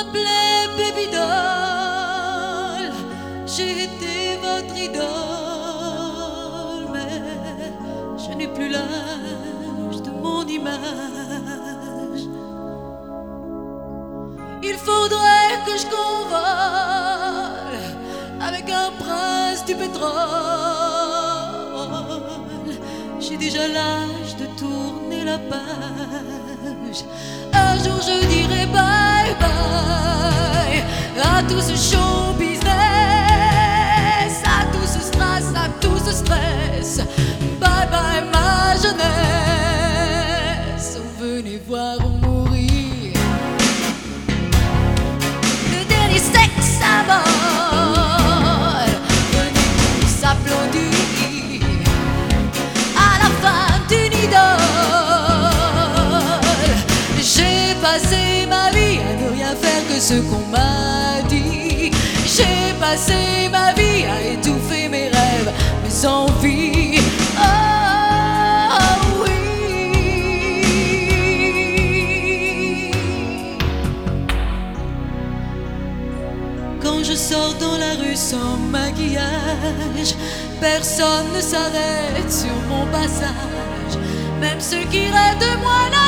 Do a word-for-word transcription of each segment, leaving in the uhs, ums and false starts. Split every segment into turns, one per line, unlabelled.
m'appelait Baby Doll, j'ai été votre idole, mais je n'ai plus l'âge de mon image. Il faudrait que je convole avec un prince du pétrole. J'ai déjà l'âge de tourner la page. Un jour je dirai bye bye à tout ce show business, à tout ce stress, à tout ce stress. Bye bye ma jeunesse, venez voir mourir le dernier sexe symbole. Venez tous applaudir à la fin d'une idole. J'ai passé ma vie à ne rien faire que ce qu'on m'a dit. J'ai passé ma vie à étouffer mes rêves, mes envies. Oh oui. Quand je sors dans la rue sans maquillage, personne ne s'arrête sur mon passage. Même ceux qui rêvent de moi la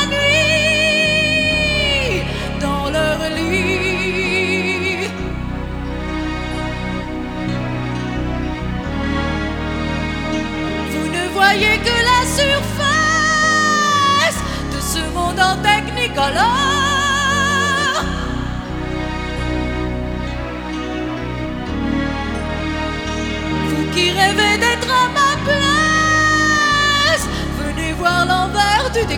nuit dans leur lit. Vous ne voyez que la surface de ce monde en technicolor. Vous qui rêvez d'être à ma place, venez voir l'envers du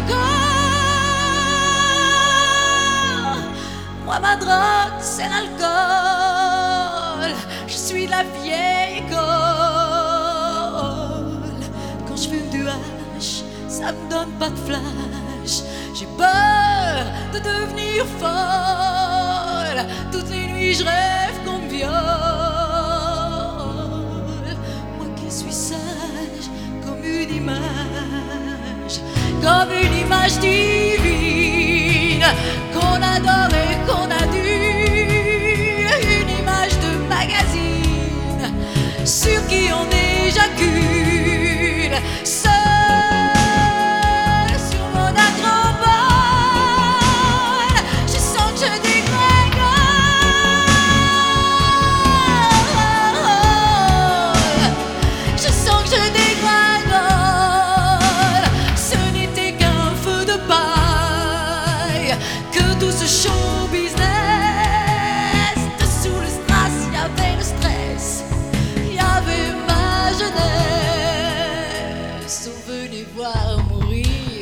décor. Moi ma drogue c'est l'alcool, je suis de la vieille école. Quand je fume du hache, ça me donne pas de flash. J'ai peur de devenir folle, toutes les nuits je rêve qu'on me viole. Moi qui suis sage comme une image, comme une image divine qu'on adore et qu'on adule, une image de magazine sur qui on éjacule. Seul sur mon acropole, je sens que je dégringole. Je sens que je dégringole. Ce n'était qu'un feu de paille, que tout ce show business. Dessous le strass, il y avait le stress, il y avait ma jeunesse. Oh, venez voir mourir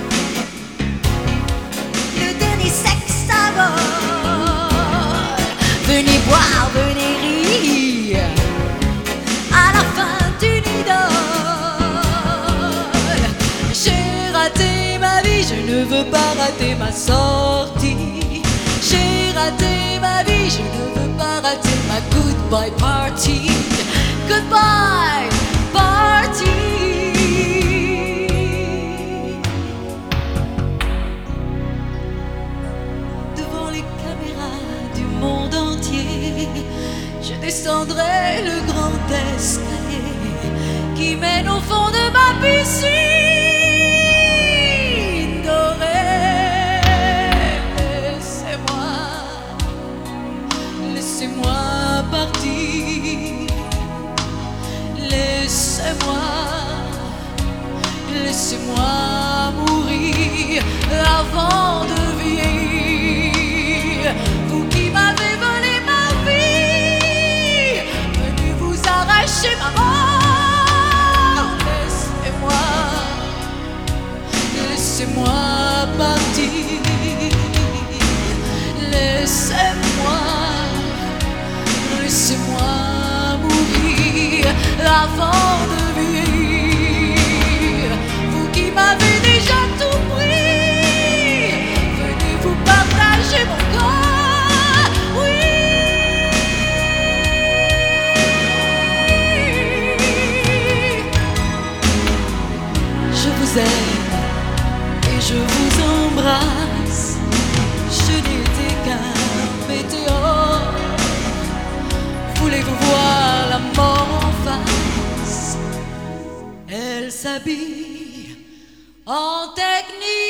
le dernier sexe symbole. Venez boire, venez rire à la fin d'une idole. J'ai raté ma vie, je ne veux pas rater ma sortie. J'ai raté ma vie, je ne veux pas rater ma goodbye party. Goodbye party. Devant les caméras du monde entier, je descendrai le grand escalier qui mène au fond de ma piscine dorée. Laissez-moi, laissez-moi partir. Laissez-moi, laissez-moi mourir avant de vieillir. Vous qui m'avez volé ma vie, venez vous arracher ma mort. Laissez-moi, laissez-moi partir. Laissez-moi, laissez-moi mourir avant de vieillir. Vous qui m'avez déjà tout pris, venez vous partager mon corps. Oui, je vous aime et je vous embrasse. Je n'étais qu'un météore. voir la mort en face. Elle s'habille en technique.